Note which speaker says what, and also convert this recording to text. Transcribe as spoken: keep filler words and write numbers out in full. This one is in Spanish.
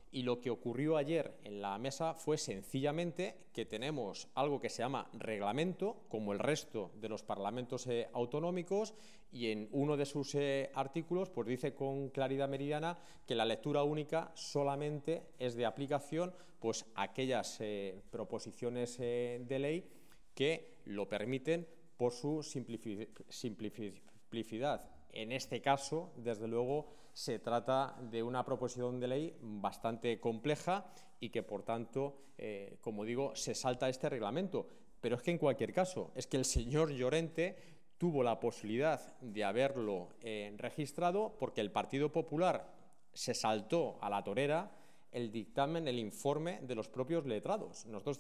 Speaker 1: Y lo que ocurrió ayer en la mesa fue sencillamente que tenemos algo que se llama reglamento, como el resto de los parlamentos eh, autonómicos, y en uno de sus eh, artículos pues dice con claridad meridiana que la lectura única solamente es de aplicación pues, a aquellas eh, proposiciones eh, de ley que lo permiten por su simplicidad. En este caso, desde luego, se trata de una proposición de ley bastante compleja y que, por tanto, eh, como digo, se salta este reglamento. Pero es que, en cualquier caso, es que el señor Llorente tuvo la posibilidad de haberlo eh, registrado porque el Partido Popular se saltó a la torera el dictamen, el informe de los propios letrados. Nosotros